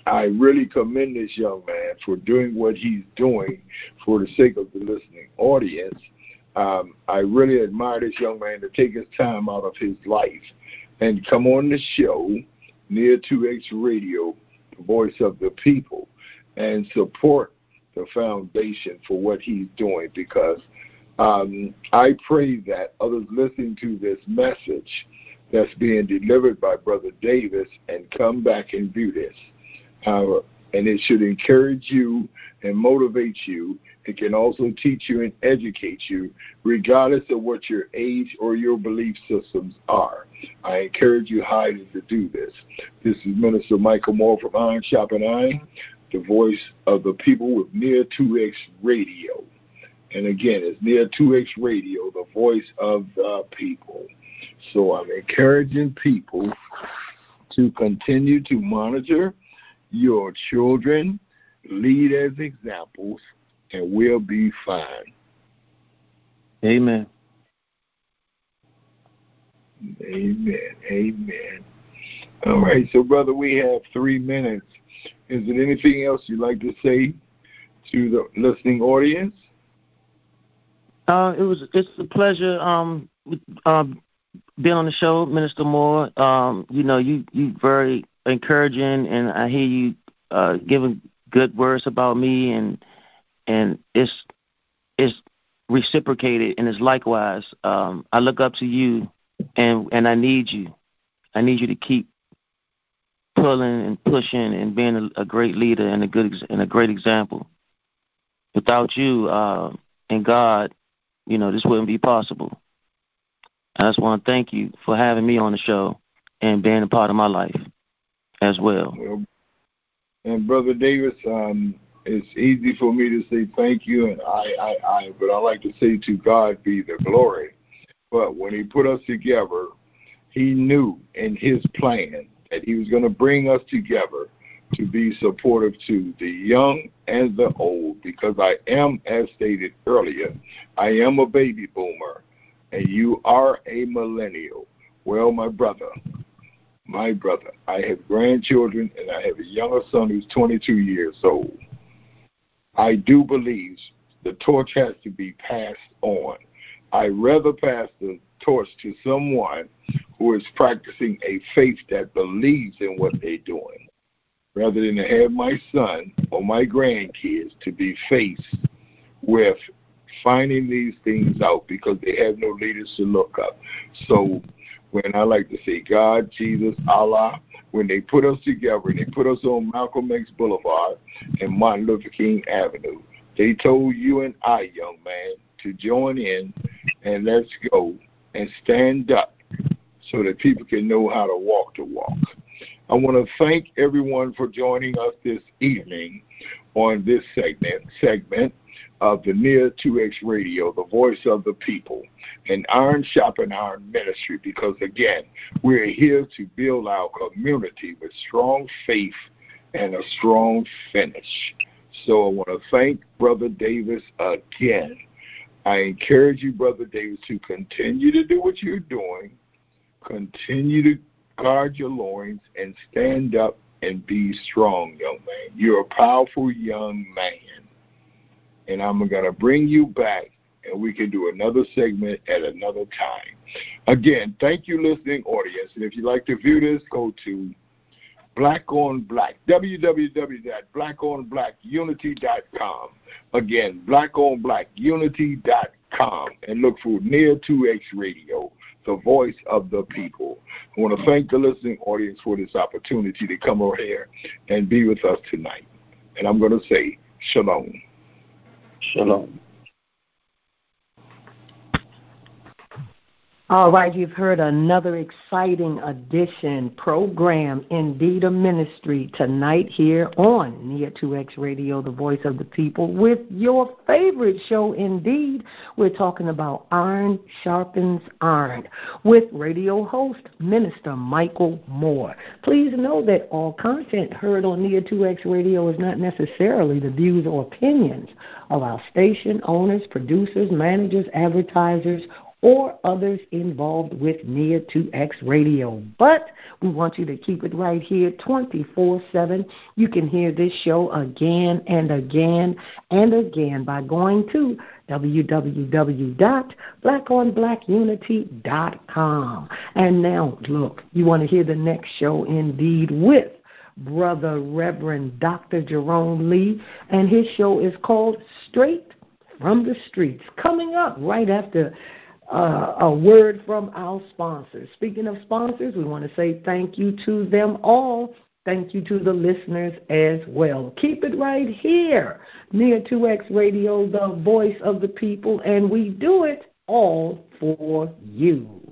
I really commend this young man for doing what he's doing for the sake of the listening audience. Um, I really admire this young man to take his time out of his life and come on the show, Near two X Radio, the voice of the people, and support the foundation for what he's doing, because um, I pray that others listening to this message that's being delivered by Brother Davis and come back and view this. Uh, and it should encourage you and motivate you. It can also teach you and educate you, regardless of what your age or your belief systems are. I encourage you highly to do this. This is Minister Michael Moore from Iron Sharpen Iron, the voice of the people with Near two X Radio. And again, it's Near two X Radio, the voice of the people. So I'm encouraging people to continue to monitor your children, lead as examples, and we'll be fine. Amen. Amen. Amen. All right, so, brother, we have three minutes. Is there anything else you'd like to say to the listening audience? Uh, it was it's a pleasure um, um, being on the show, Minister Moore. Um, you know, you you very encouraging, and I hear you uh, giving good words about me, and and it's it's reciprocated, and it's likewise. Um, I look up to you, and and I need you. I need you to keep pulling and pushing and being a, a great leader and a good and a great example. Without you uh, and God, you know, this wouldn't be possible. I just want to thank you for having me on the show and being a part of my life as well. well and Brother Davis, um, it's easy for me to say thank you, and I, I, I, but I like to say to God be the glory. But when he put us together, he knew in his plan that he was going to bring us together to be supportive to the young and the old, because I am, as stated earlier, I am a baby boomer, and you are a millennial. Well, my brother, my brother, I have grandchildren, and I have a younger son who's twenty-two years old. I do believe the torch has to be passed on. I'd rather pass the torch to someone who is practicing a faith that believes in what they're doing, rather than to have my son or my grandkids to be faced with finding these things out because they have no leaders to look up. So when I like to say God, Jesus, Allah, when they put us together and they put us on Malcolm X Boulevard and Martin Luther King Avenue, they told you and I, young man, to join in and let's go and stand up so that people can know how to walk the walk. I want to thank everyone for joining us this evening on this segment segment of the Near two X Radio, the voice of the people, and Iron Sharpen Iron Ministry, because, again, we're here to build our community with strong faith and a strong finish. So I want to thank Brother Davis again. I encourage you, Brother Davis, to continue to do what you're doing, continue to guard your loins, and stand up and be strong, young man. You're a powerful young man. And I'm going to bring you back, and we can do another segment at another time. Again, thank you, listening audience. And if you'd like to view this, go to Black on Black, w w w dot black on black unity dot com. Again, black on black unity dot com, and look for Near two X Radio, the voice of the people. I want to thank the listening audience for this opportunity to come over here and be with us tonight. And I'm going to say shalom. Shalom. All right, you've heard another exciting edition, program, Indeed a Ministry, tonight here on Near two X Radio, the voice of the people, with your favorite show, Indeed. We're talking about Iron Sharpens Iron, with radio host, Minister Michael Moore. Please know that all content heard on Near two X Radio is not necessarily the views or opinions of our station owners, producers, managers, advertisers, or others involved with Near two X Radio. But we want you to keep it right here twenty-four seven. You can hear this show again and again and again by going to w w w dot black on black unity dot com. And now, look, you want to hear the next show indeed with Brother Reverend Doctor Jerome Lee, and his show is called Straight from the Streets, coming up right after uh, a word from our sponsors. Speaking of sponsors, we want to say thank you to them all. Thank you to the listeners as well. Keep it right here, Near two X Radio, the voice of the people, and we do it all for you.